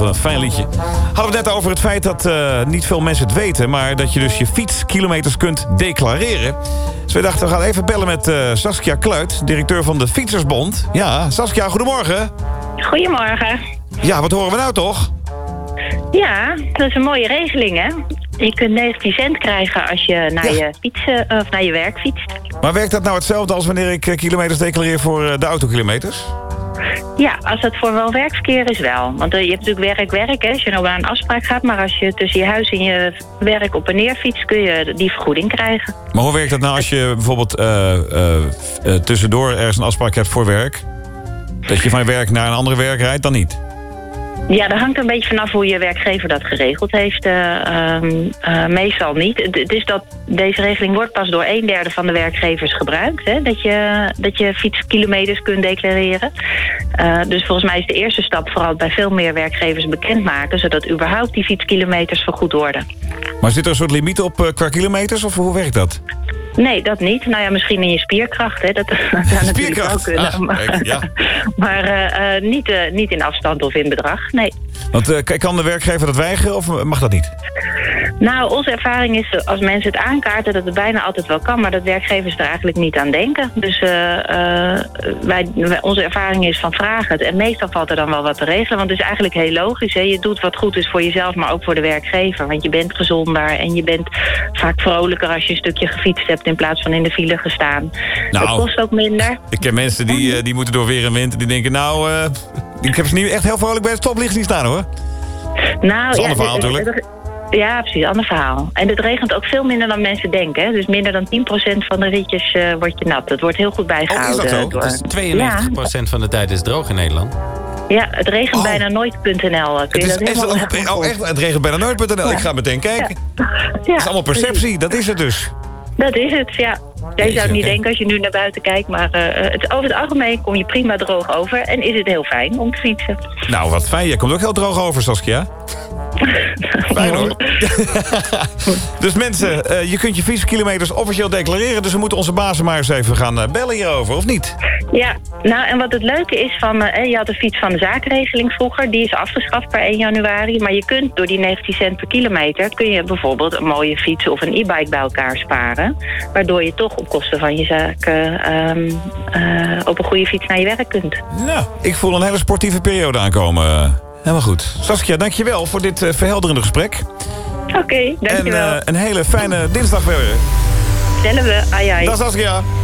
wat een fijn liedje. Hadden we het net over het feit dat niet veel mensen het weten... maar dat je dus je fietskilometers kunt declareren. Dus we dachten, we gaan even bellen met Saskia Kluit... directeur van de Fietsersbond. Ja, Saskia, goedemorgen. Goedemorgen. Ja, wat horen we nou toch? Ja, dat is een mooie regeling, hè? Je kunt 19 cent krijgen als je naar je fietsen of naar je werk fietst. Maar werkt dat nou hetzelfde als wanneer ik kilometers declareer voor de autokilometers? Ja, als dat voor wel werkverkeer is wel. Want je hebt natuurlijk werk, hè, als je nou naar een afspraak gaat. Maar als je tussen je huis en je werk op en neer fietst, kun je die vergoeding krijgen. Maar hoe werkt dat nou als je bijvoorbeeld tussendoor ergens een afspraak hebt voor werk? Dat je van werk naar een andere werk rijdt, dan niet? Ja, dat hangt een beetje vanaf hoe je werkgever dat geregeld heeft. Meestal niet. Het is dat deze regeling wordt pas door 1/3 van de werkgevers gebruikt. Hè, dat je fietskilometers kunt declareren. Dus volgens mij is de eerste stap vooral bij veel meer werkgevers bekendmaken... zodat überhaupt die fietskilometers vergoed worden. Maar zit er een soort limiet op qua kilometers? Of hoe werkt dat? Nee, dat niet. Nou ja, misschien in je spierkracht. Hè. Dat zou natuurlijk ook kunnen. Maar niet in afstand of in bedrag, nee. Want kan de werkgever dat weigeren of mag dat niet? Nou, onze ervaring is als mensen het aankaarten... dat het bijna altijd wel kan, maar dat werkgevers er eigenlijk niet aan denken. Dus onze ervaring is van vragen het. En meestal valt er dan wel wat te regelen. Want het is eigenlijk heel logisch. Hè. Je doet wat goed is voor jezelf, maar ook voor de werkgever. Want je bent gezonder en je bent vaak vrolijker... als je een stukje gefietst hebt in plaats van in de file gestaan. Nou, dat kost ook minder. Ik ken mensen die moeten door weer en wind... en die denken, ik heb ze niet echt heel vrolijk bij het stoplicht zien staan, hoor. Nou, dat is een ander verhaal natuurlijk. Ja, precies, ander verhaal. En het regent ook veel minder dan mensen denken. Hè? Dus minder dan 10% van de ritjes wordt je nat. Dat wordt heel goed bijgehouden. Is dat zo? Dus 92% van de tijd is het droog in Nederland. Ja, het regent bijna nooit.nl. Het regent bijna nooit.nl. Ja. Ik ga meteen kijken. Ja. Dat is allemaal perceptie, dat is het dus. Dat is het, ja. Jij zou het niet denken als je nu naar buiten kijkt... maar over het algemeen kom je prima droog over... en is het heel fijn om te fietsen. Nou, wat fijn. Jij komt ook heel droog over, Saskia. Fijn hoor. Dus mensen, je kunt je fietskilometers officieel declareren... dus we moeten onze bazen maar eens even gaan bellen hierover, of niet? Ja, nou en wat het leuke is van... je had de fiets van de zakenregeling vroeger... die is afgeschaft per 1 januari... maar je kunt door die 19 cent per kilometer... kun je bijvoorbeeld een mooie fiets of een e-bike bij elkaar sparen... waardoor je toch op kosten van je zaak... op een goede fiets naar je werk kunt. Nou, ik voel een hele sportieve periode aankomen... Helemaal goed. Saskia, dankjewel voor dit verhelderende gesprek. Oké, dankjewel. En een hele fijne dinsdag weer. Stellen we. Ai ai. Dag Saskia.